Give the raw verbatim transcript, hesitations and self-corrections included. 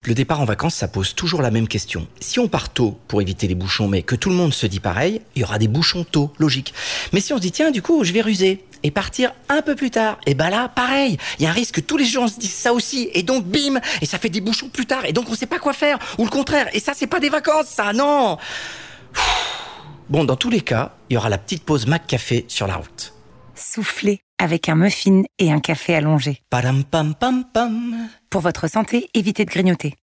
Le départ en vacances, ça pose toujours la même question. Si on part tôt pour éviter les bouchons, mais que tout le monde se dit pareil, il y aura des bouchons tôt, logique. Mais si on se dit, tiens, du coup, je vais ruser et partir un peu plus tard, et ben là, pareil, il y a un risque que tous les gens se disent ça aussi, et donc bim, et ça fait des bouchons plus tard, et donc on sait pas quoi faire, ou le contraire, et ça c'est pas des vacances, ça, non. Bon, dans tous les cas, il y aura la petite pause McCafé sur la route. Soufflez avec un muffin et un café allongé. Padam pam pam pam. Pour votre santé, évitez de grignoter.